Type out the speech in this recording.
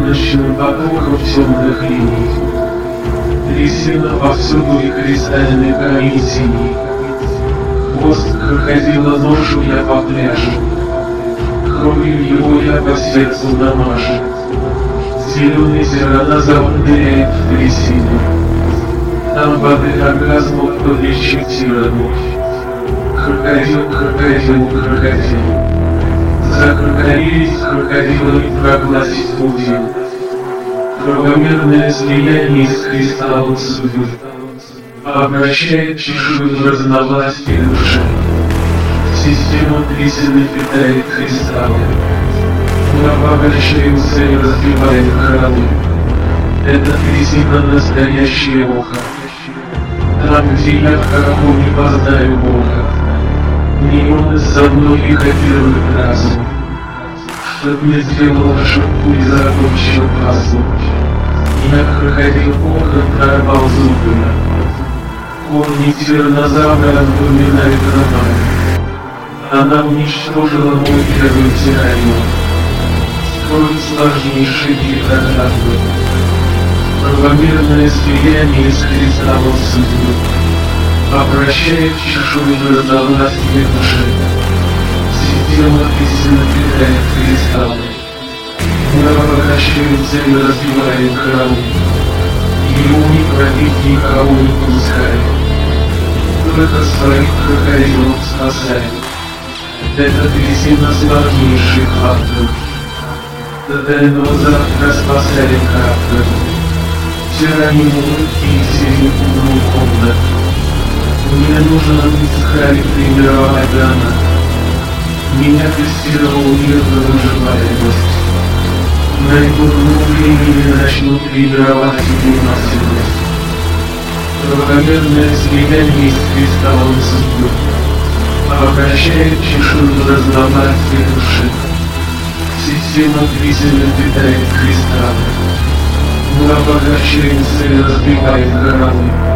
бесконечным потоком темных линий. Трясина повсюду и кристальный камень синий. Хвост крокодила ношу я по пляжу, кровью его я по сердцу намажу. Зеленый тиранозавр ныряет в трясину, там воды оргазмов подлечит тирану. Крокодил, крокодил, крокодил, закрокодилить крокодила и прогласить пудил. Правомерное слияние из кристаллов судьбы обращает чешую в разногласие души. Система трясины питает кристаллы, мы обогащаемся и разбиваем храмы. Это трясина настоящее ухо, там, где я в каком не познаю Бога. Неоны со мной и копируют разум, чтоб не сделал ошибку и закончил пазл. Я крокодил окон прорвал зубы, корни тиранозавра напоминают роман. Она уничтожила мой первый тиранин, строит сложнейшие гидрограммы. Правомерное слияние из кристаллов судьбы обращает чешую в разногласие души. Система трясины питает кристаллы, мы обогащаемся и разбиваем храмы. Его не пробить никого не пускает, только своих крокодилов спасает. Это трясина сложнейших фактов, до дальнего завтра спасали капли. Тиранину и синюю комнату. Мне нужно быть Харри Примерова Агана. Меня тестировал мир на выживаемость. Найду времени начну тренировать выносливость. Правомерное слияние с кристаллом судьбы обращает чешую в разногласие души. Система трясины питает кристаллы, мы обогащаемся и разбиваем горы.